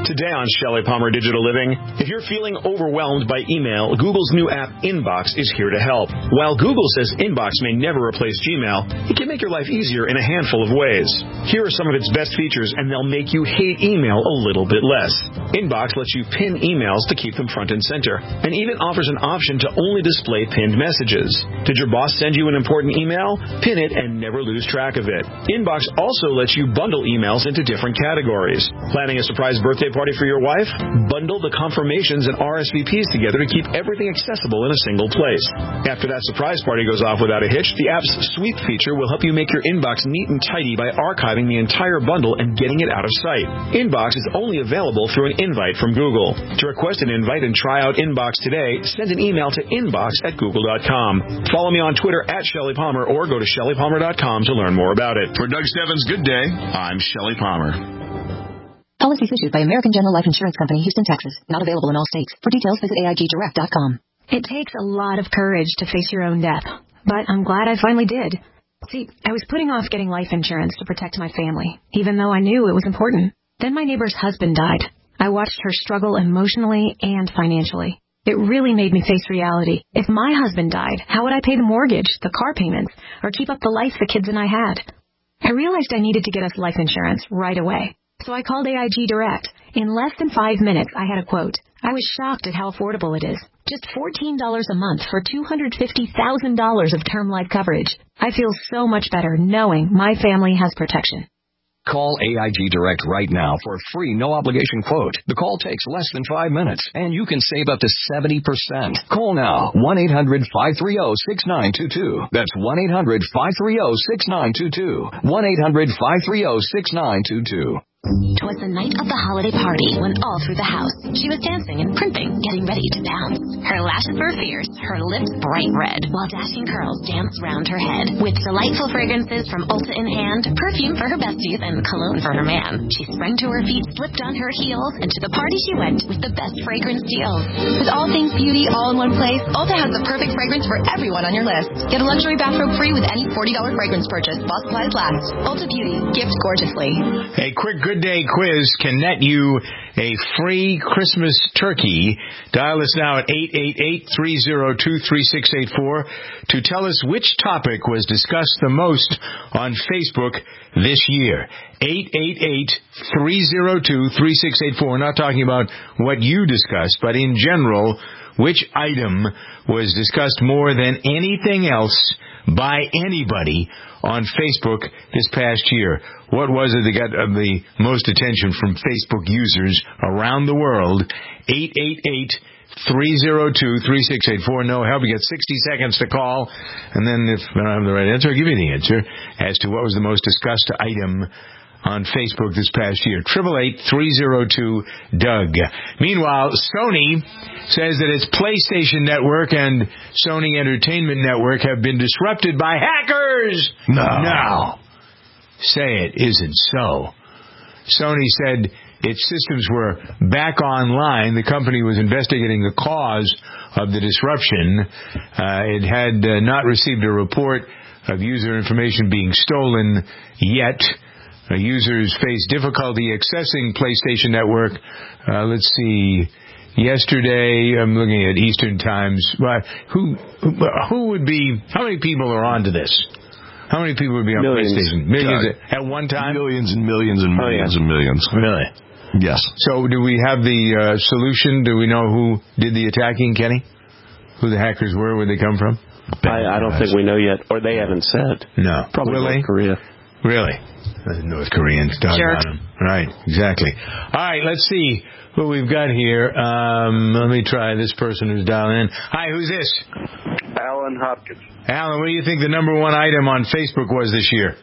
Today on Shelley Palmer Digital Living, if you're feeling overwhelmed by email, Google's new app Inbox is here to help. While Google says Inbox may never replace Gmail, it can make your life easier in a handful of ways. Here are some of its best features, and they'll make you hate email a little bit less. Inbox lets you pin emails to keep them front and center, and even offers an option to only display pinned messages. Did your boss send you an important email? Pin it and never lose track of it. Inbox also lets you bundle emails into different categories. Planning a surprise birthday party for your wife? Bundle the confirmations and R S V Ps together to keep everything accessible in a single place. After that surprise party goes off without a hitch, the app's sweep feature will help you make your inbox neat and tidy by archiving the entire bundle and getting it out of sight. Inbox is only available through an invite from Google. To request an invite and try out Inbox today, send an email to inbox at google dot com. Follow me on Twitter at Shelley Palmer or go to shelley palmer dot com to learn more about it. For Doug Stebbins' Good Day, I'm Shelley Palmer. Policies issued by American General Life Insurance Company, Houston, Texas. Not available in all states. For details, visit A I G direct dot com. It takes a lot of courage to face your own death, but I'm glad I finally did. See, I was putting off getting life insurance to protect my family, even though I knew it was important. Then my neighbor's husband died. I watched her struggle emotionally and financially. It really made me face reality. If my husband died, how would I pay the mortgage, the car payments, or keep up the life the kids and I had? I realized I needed to get us life insurance right away. So I called A I G Direct. In less than five minutes, I had a quote. I was shocked at how affordable it is. Just fourteen dollars a month for two hundred fifty thousand dollars of term life coverage. I feel so much better knowing my family has protection. Call A I G Direct right now for a free, no-obligation quote. The call takes less than five minutes, and you can save up to seventy percent. Call now, one eight hundred five three zero six nine two two. That's one eight hundred five three zero six nine two two. one eight hundred five three zero six nine two two. Twas the night of the holiday party when all through the house she was dancing and primping, getting ready to pounce. Her lashes were fierce, her lips bright red, while dashing curls danced round her head. With delightful fragrances from Ulta in hand, perfume for her besties and cologne for her man, she sprang to her feet, slipped on her heels, and to the party she went with the best fragrance deals. With all things beauty all in one place, Ulta has the perfect fragrance for everyone on your list. Get a luxury bathrobe free with any forty dollars fragrance purchase while supplies last. Ulta Beauty, gift gorgeously. A quick Good Day quiz can net you a free Christmas turkey. Dial us now at eight eight eight, three zero two, three six eight four to tell us which topic was discussed the most on Facebook this year. eight eight eight, three zero two, three six eight four. We're not talking about what you discussed, but in general, which item was discussed more than anything else by anybody on Facebook this past year. What was it that got uh, the most attention from Facebook users around the world? eight eight eight, three zero two, three six eight four. No help. You get sixty seconds to call. And then if I don't have the right answer, I'll give you the answer as to what was the most discussed item on Facebook this past year. eight eight eight, three zero two, Doug. Meanwhile, Sony says that its PlayStation Network and Sony Entertainment Network have been disrupted by hackers. No. No. Say it isn't so. Sony said its systems were back online. The company was investigating the cause of the disruption. Uh, it had uh, not received a report of user information being stolen yet. Uh, users face difficulty accessing PlayStation Network. Uh, let's see. Yesterday, I'm looking at Eastern Times. Well, who, who who would be? How many people are onto this? How many people would be on Millions. PlayStation? Millions Uh, at one time. Millions and millions and Oh, millions yeah. and millions. Really? Yes. So, do we have the uh, solution? Do we know who did the attacking, Kenny? Who the hackers were? Where they come from? I, I don't think we know yet, or they haven't said. No. Probably Will they? North Korea. Really? Uh, North Koreans. Dog Jerk. on 'em. Right, exactly. All right, let's see what we've got here. Um, let me try this person who's dialing in. Hi, who's this? Alan Hopkins. Alan, what do you think the number one item on Facebook was this year?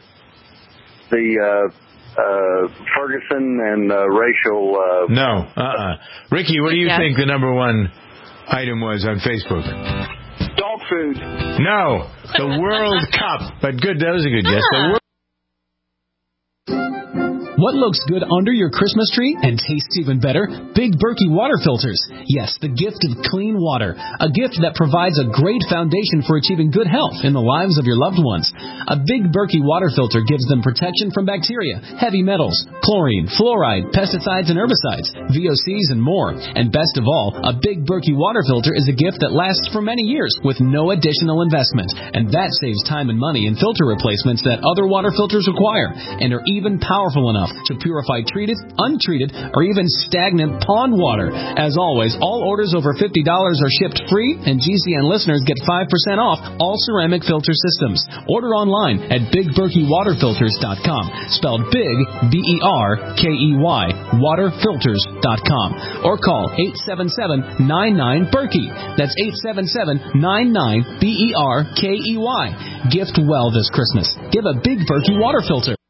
The uh, uh, Ferguson and uh, racial... Uh, No. Uh-uh. Ricky, what do you Yes. think the number one item was on Facebook? Dog food. No. The World Cup. But good, that was a good guess. The World What looks good under your Christmas tree and tastes even better? Big Berkey water filters. Yes, the gift of clean water. A gift that provides a great foundation for achieving good health in the lives of your loved ones. A Big Berkey water filter gives them protection from bacteria, heavy metals, chlorine, fluoride, pesticides and herbicides, V O Cs and more. And best of all, a Big Berkey water filter is a gift that lasts for many years with no additional investment. And that saves time and money in filter replacements that other water filters require and are even powerful enough to purify treated, untreated, or even stagnant pond water. As always, all orders over fifty dollars are shipped free, and G C N listeners get five percent off all ceramic filter systems. Order online at big berkey water filters dot com, spelled big, B E R K E Y, water filters dot com, or call eight seven seven, nine nine, Berkey. That's eight seven seven, nine nine, B E R K E Y. Gift well this Christmas. Give a Big Berkey water filter.